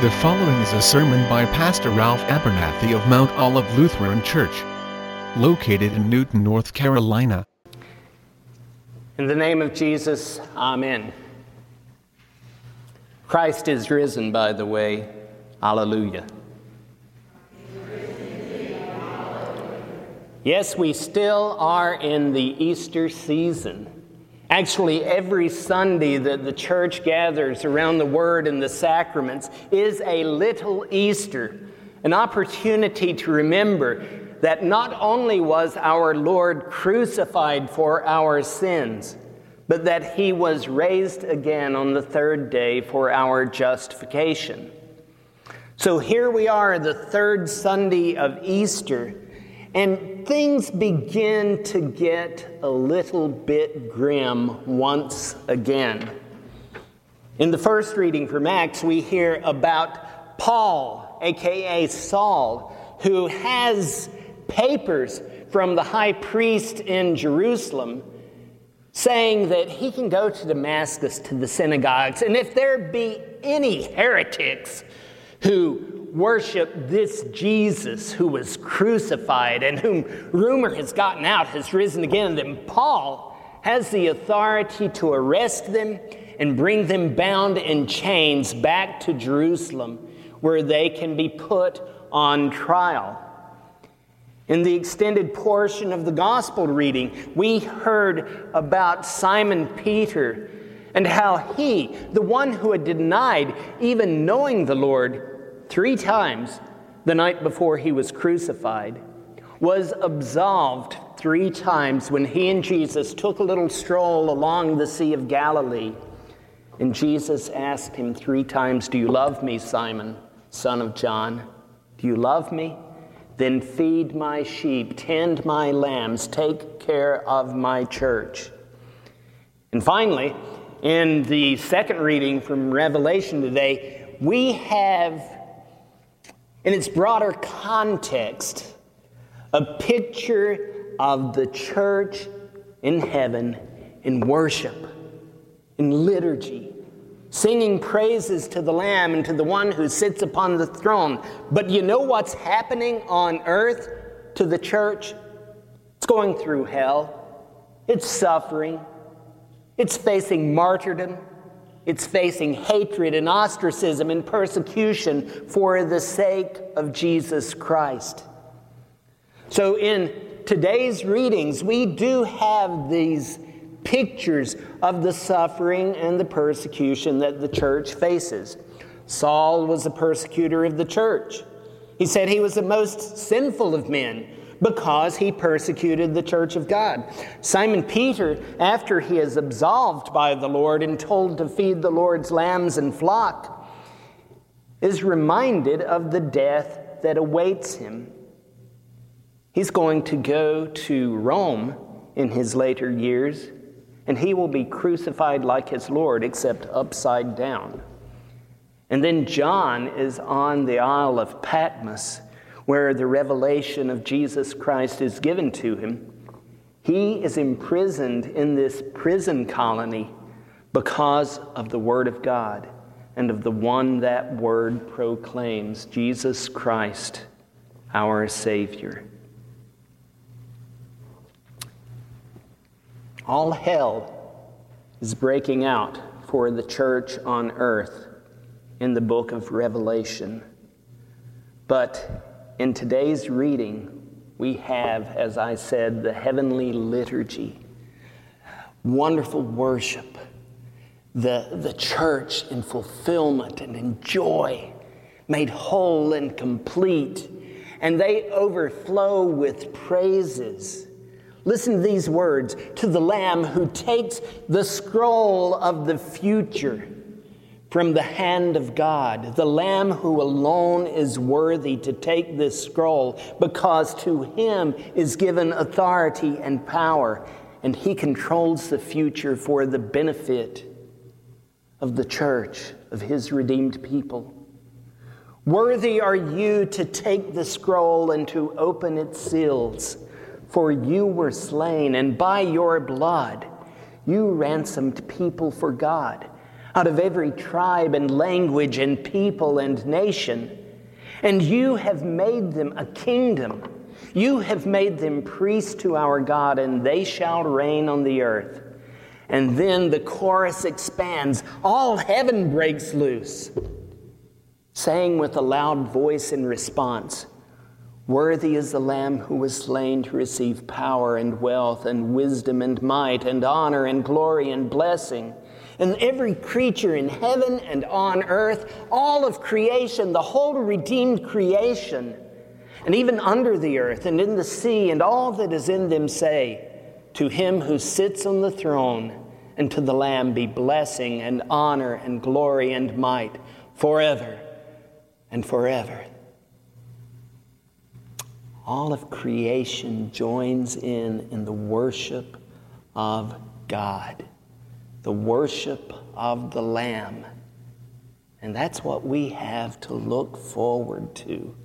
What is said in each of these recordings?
The following is a sermon by Pastor Ralph Abernathy of Mount Olive Lutheran Church, located in Newton, North Carolina. In the name of Jesus, Amen. Christ is risen, by the way. Hallelujah. Yes, we still are in the Easter season. Actually, every Sunday that the church gathers around the Word and the sacraments is a little Easter, an opportunity to remember that not only was our Lord crucified for our sins, but that He was raised again on the third day for our justification. So here we are, the third Sunday of Easter, and things begin to get a little bit grim once again. In the first reading from Acts, we hear about Paul, aka Saul, who has papers from the high priest in Jerusalem saying that he can go to Damascus to the synagogues, and if there be any heretics who worship this Jesus who was crucified and whom rumor has gotten out has risen again, then Paul has the authority to arrest them and bring them bound in chains back to Jerusalem, where they can be put on trial. In the extended portion of the gospel reading, we heard about Simon Peter and how he, the one who had denied even knowing the Lord 3 times the night before he was crucified, was absolved 3 times when he and Jesus took a little stroll along the Sea of Galilee. And Jesus asked him 3 times, "Do you love me, Simon, son of John? Do you love me? Then feed my sheep, tend my lambs, take care of my church." And finally, in the second reading from Revelation today, we have, in its broader context, a picture of the church in heaven in worship, in liturgy, singing praises to the Lamb and to the one who sits upon the throne. But you know what's happening on earth to the church? It's going through hell. It's suffering. It's facing martyrdom. It's facing hatred and ostracism and persecution for the sake of Jesus Christ. So in today's readings, we do have these pictures of the suffering and the persecution that the church faces. Saul was a persecutor of the church. He said he was the most sinful of men because he persecuted the church of God. Simon Peter, after he is absolved by the Lord and told to feed the Lord's lambs and flock, is reminded of the death that awaits him. He's going to go to Rome in his later years, and he will be crucified like his Lord, except upside down. And then John is on the Isle of Patmos, where the revelation of Jesus Christ is given to him. He is imprisoned in this prison colony because of the Word of God and of the one that Word proclaims, Jesus Christ, our Savior. All hell is breaking out for the church on earth in the book of Revelation. But in today's reading, we have, as I said, the heavenly liturgy, wonderful worship, the church in fulfillment and in joy, made whole and complete, and they overflow with praises. Listen to these words: to the Lamb who takes the scroll of the future from the hand of God, the Lamb who alone is worthy to take this scroll, because to him is given authority and power, and he controls the future for the benefit of the church, of his redeemed people. Worthy are you to take the scroll and to open its seals, for you were slain, and by your blood you ransomed people for God out of every tribe and language and people and nation. And you have made them a kingdom. You have made them priests to our God, and they shall reign on the earth. And then the chorus expands. All heaven breaks loose, saying with a loud voice in response, "Worthy is the Lamb who was slain to receive power and wealth and wisdom and might and honor and glory and blessing." And every creature in heaven and on earth, all of creation, the whole redeemed creation, and even under the earth and in the sea and all that is in them say, "To him who sits on the throne and to the Lamb be blessing and honor and glory and might forever and forever." All of creation joins in the worship of God, the worship of the Lamb. And that's what we have to look forward to.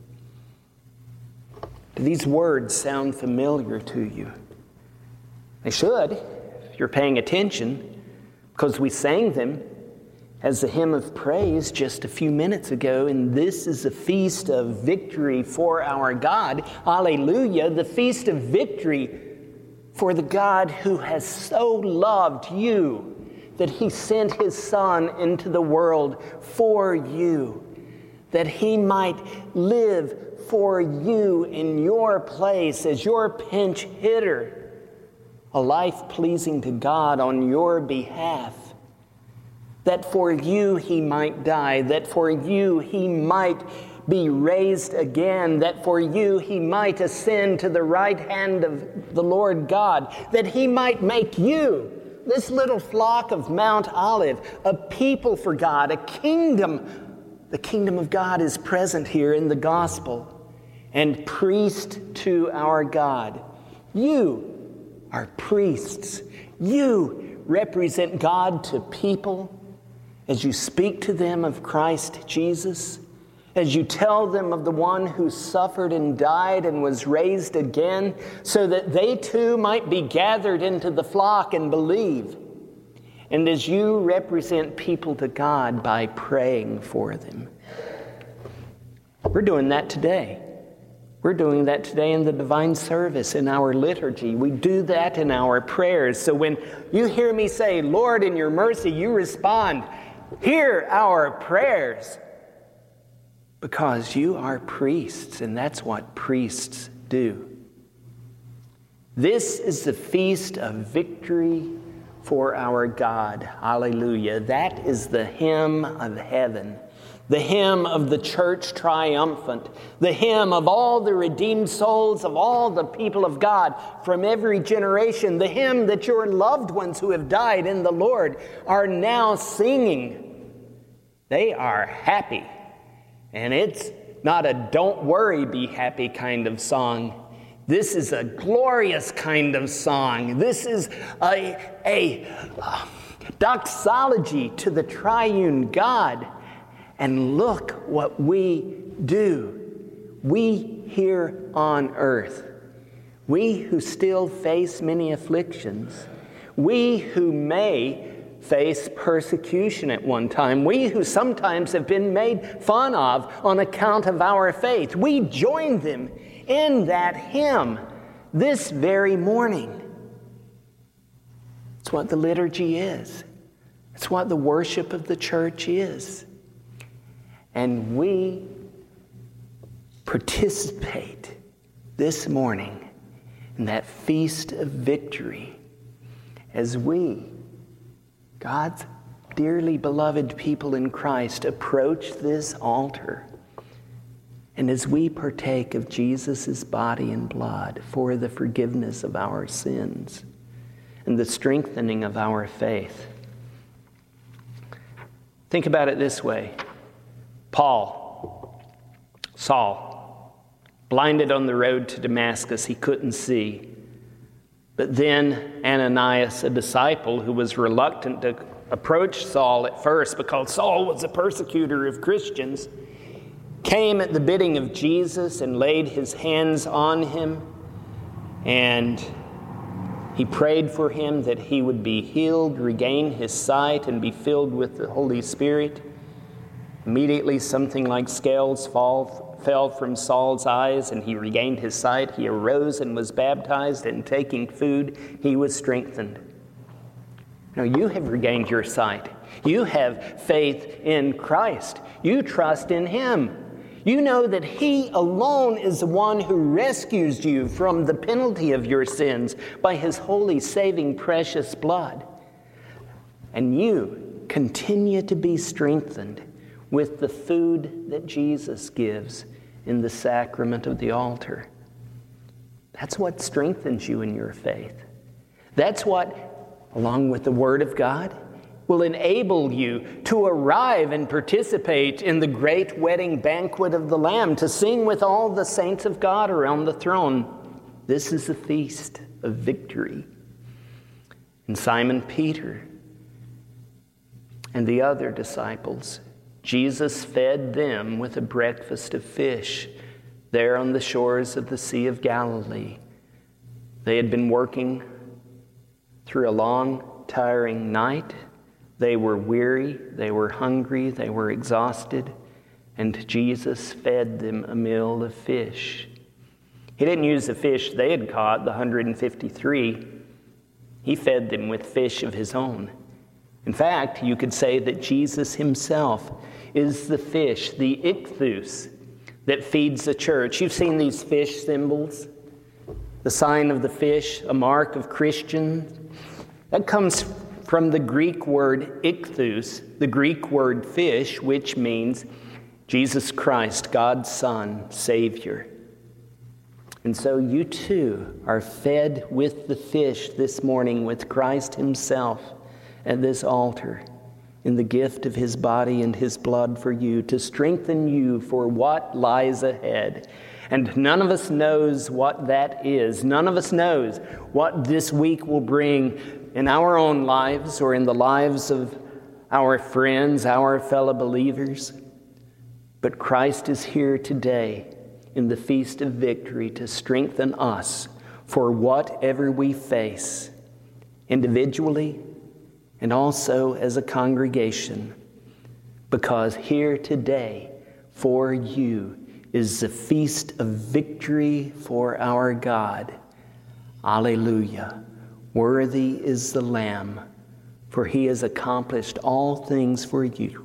Do these words sound familiar to you? They should, if you're paying attention, because we sang them as a hymn of praise just a few minutes ago, and this is a feast of victory for our God. Hallelujah, the feast of victory for the God who has so loved you that he sent his Son into the world for you, that he might live for you in your place as your pinch hitter, a life pleasing to God on your behalf, that for you he might die, that for you he might be raised again, that for you he might ascend to the right hand of the Lord God, that he might make you, this little flock of Mount Olive, a people for God, a kingdom. The kingdom of God is present here in the gospel, and priest to our God. You are priests. You represent God to people as you speak to them of Christ Jesus, as you tell them of the one who suffered and died and was raised again, so that they too might be gathered into the flock and believe. And as you represent people to God by praying for them. We're doing that today. We're doing that today in the divine service, in our liturgy. We do that in our prayers. So when you hear me say, "Lord, in your mercy," you respond, "Hear our prayers," because you are priests, and that's what priests do. This is the feast of victory for our God. Hallelujah. That is the hymn of heaven. The hymn of the church triumphant, the hymn of all the redeemed souls of all the people of God from every generation, the hymn that your loved ones who have died in the Lord are now singing. They are happy. And it's not a don't worry, be happy kind of song. This is a glorious kind of song. This is a doxology to the triune God. And look what we do. We here on earth, we who still face many afflictions, we who may face persecution at one time, we who sometimes have been made fun of on account of our faith, we join them in that hymn this very morning. It's what the liturgy is. It's what the worship of the church is. And we participate this morning in that feast of victory as we, God's dearly beloved people in Christ, approach this altar, and as we partake of Jesus' body and blood for the forgiveness of our sins and the strengthening of our faith. Think about it this way. Saul, blinded on the road to Damascus, he couldn't see. But then Ananias, a disciple who was reluctant to approach Saul at first because Saul was a persecutor of Christians, came at the bidding of Jesus and laid his hands on him, and He prayed for him that he would be healed, regain his sight, and be filled with the Holy Spirit. Immediately, something like scales fell from Saul's eyes, and he regained his sight. He arose and was baptized, and taking food, he was strengthened. Now, you have regained your sight. You have faith in Christ. You trust in him. You know that he alone is the one who rescues you from the penalty of your sins by his holy, saving, precious blood. And you continue to be strengthened with the food that Jesus gives in the sacrament of the altar. That's what strengthens you in your faith. That's what, along with the Word of God, will enable you to arrive and participate in the great wedding banquet of the Lamb, to sing with all the saints of God around the throne. This is the feast of victory. And Simon Peter and the other disciples, Jesus fed them with a breakfast of fish there on the shores of the Sea of Galilee. They had been working through a long, tiring night. They were weary, they were hungry, they were exhausted, and Jesus fed them a meal of fish. He didn't use the fish they had caught, the 153. He fed them with fish of his own. In fact, you could say that Jesus himself is the fish, the ichthus, that feeds the church. You've seen these fish symbols, the sign of the fish, a mark of Christians. That comes from the Greek word ichthus, the Greek word fish, which means Jesus Christ, God's Son, Savior. And so you too are fed with the fish this morning with Christ himself at this altar in the gift of his body and his blood for you, to strengthen you for what lies ahead. And none of us knows what that is. None of us knows what this week will bring in our own lives or in the lives of our friends, our fellow believers. But Christ is here today in the Feast of Victory to strengthen us for whatever we face, individually and also as a congregation. Because here today for you is the feast of victory for our God. Alleluia. Worthy is the Lamb, for he has accomplished all things for you.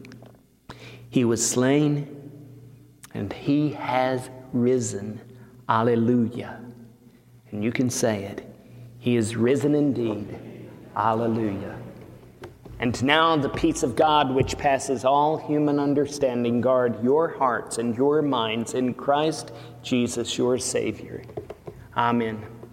He was slain, and he has risen. Alleluia. And you can say it. He is risen indeed. Alleluia. And now the peace of God, which passes all human understanding, guard your hearts and your minds in Christ Jesus, your Savior. Amen.